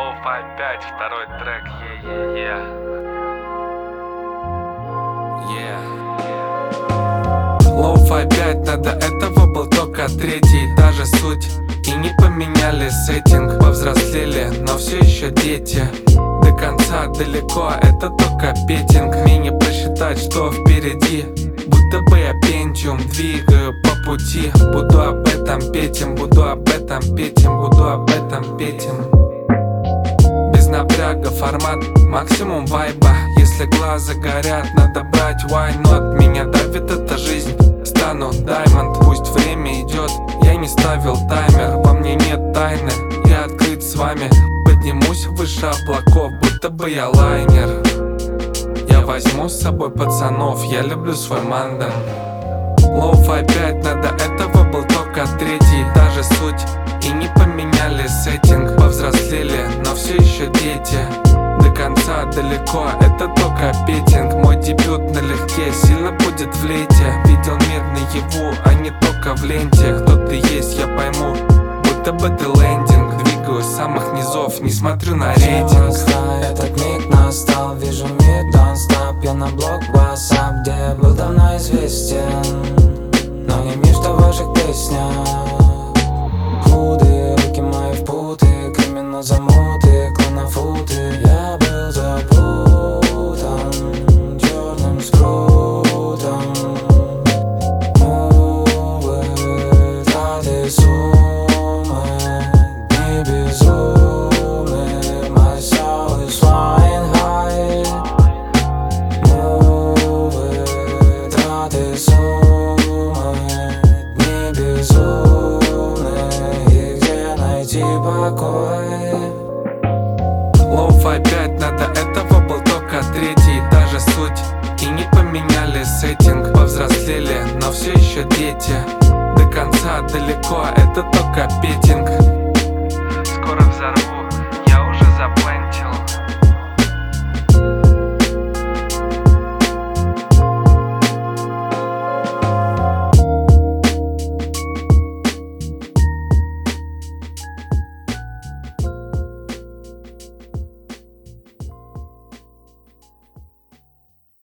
Lo-Fi 5, второй трек, Lo-Fi 5, надо этого был только третий, та же суть. И не поменяли сеттинг, повзрослели, но все еще дети. До конца далеко, это только петинг. Мне не просчитать, что впереди. Будто бы я Pentium, двигаю по пути. Буду об этом петь им, буду об этом петь им, буду об этом петь им. Без напряга формат, максимум вайба. Если глаза горят, надо брать why not. Меня давит эта жизнь, стану diamond. Пусть время идет, я не ставил таймер. Во мне нет тайны, я открыт с вами. Поднимусь выше облаков, будто бы я лайнер. Я возьму с собой пацанов, я люблю свой мандем. Lo-Fi 5, надо этого был только третий, та же суть. И не поменяли сеттинг, повзрослели, но все еще дети. До конца далеко, это только петинг. Мой дебют налегке, сильно будет в лете. Видел мир наяву, а не только в ленте. Кто ты есть, я пойму, будто бы ты лендинг. Двигаюсь с самых низов, не смотрю на рейтинг. Этот миг настал, вижу мир нон-стоп. Я на блог WhatsApp, где я был давно известен, но не мир, что в ваших песнях. Худые руки мои в путы, криминал замуты, клонофуты. Я был запутан черным скрутом. Мувы, траты, суммы, дни безумны. My soul is flying high. Мувы, траты, суммы, дни безумны. И где найти покой? Lo-Fi 5, надо этого был только третий, та же суть. И не поменяли сеттинг, повзрослели, но все еще дети. До конца далеко, это только петинг. Скоро взорву, я уже запланировал.